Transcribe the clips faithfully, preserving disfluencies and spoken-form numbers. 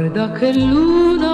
Guarda che luna,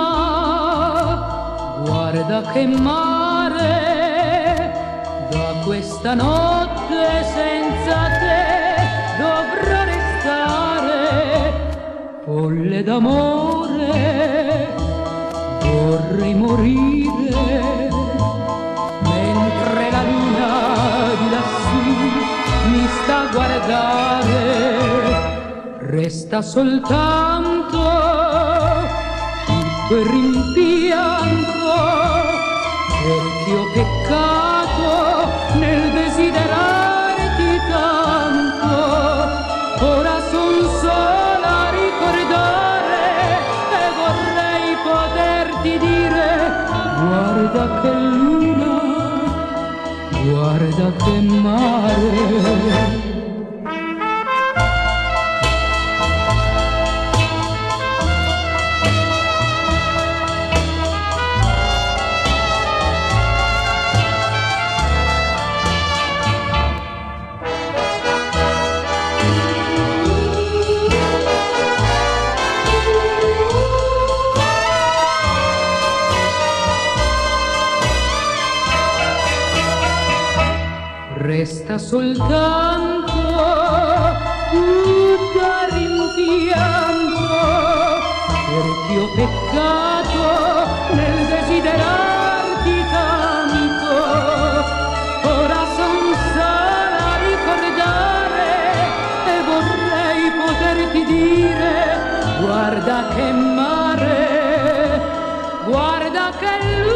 guarda che mare, da questa notte senza te dovrò restare. Folle d'amore, vorrei morire, mentre la luna di lassù mi sta a guardare. Resta soltanto tutto il rimpianto, perché ho peccato nel desiderarti tanto. Ora son sola a ricordare e vorrei poterti dire: guarda che luna, guarda che mare. Resta soltanto tutto il rimpianto, perché ho peccato nel desiderarti tanto. Ora son sola a ricordare e vorrei poterti dire: guarda che mare, guarda che